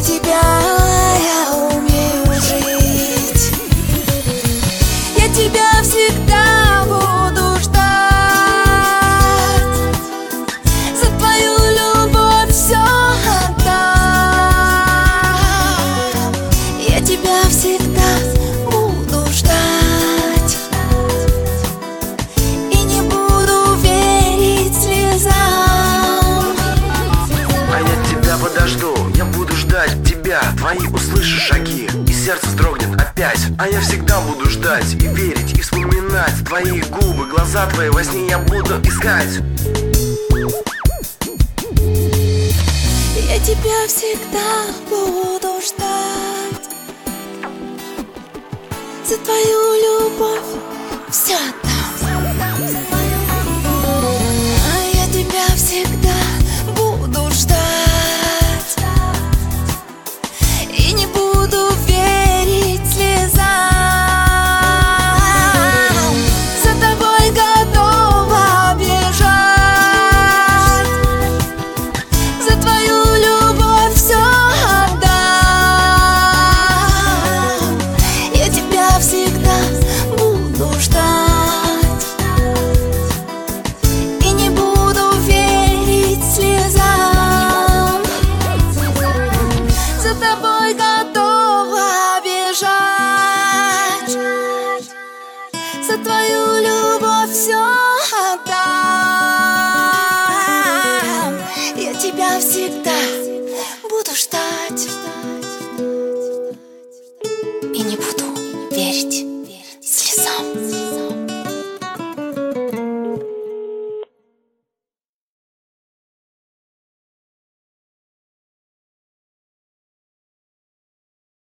тебя я умею жить. Я тебя всегда буду ждать. За твою любовь все отдам. Я тебя всегда буду ждать. И не буду верить слезам. А я тебя подожду, я буду ждать тебя. Твои услышу шаги, и сердце дрогнет опять. А я всегда буду ждать и верить, и вспоминать твои губы, глаза твои во сне я буду искать. Я тебя всегда буду ждать. За твою любовь все отдам. А я тебя всегда буду ждать. И не буду верить слезам. За тобой готова бежать. За твою любовь все отдам. Я тебя всегда буду ждать. И не буду верить слезам. За тобой готова бежать. За твою любовь все отдам. Я тебя всегда буду ждать.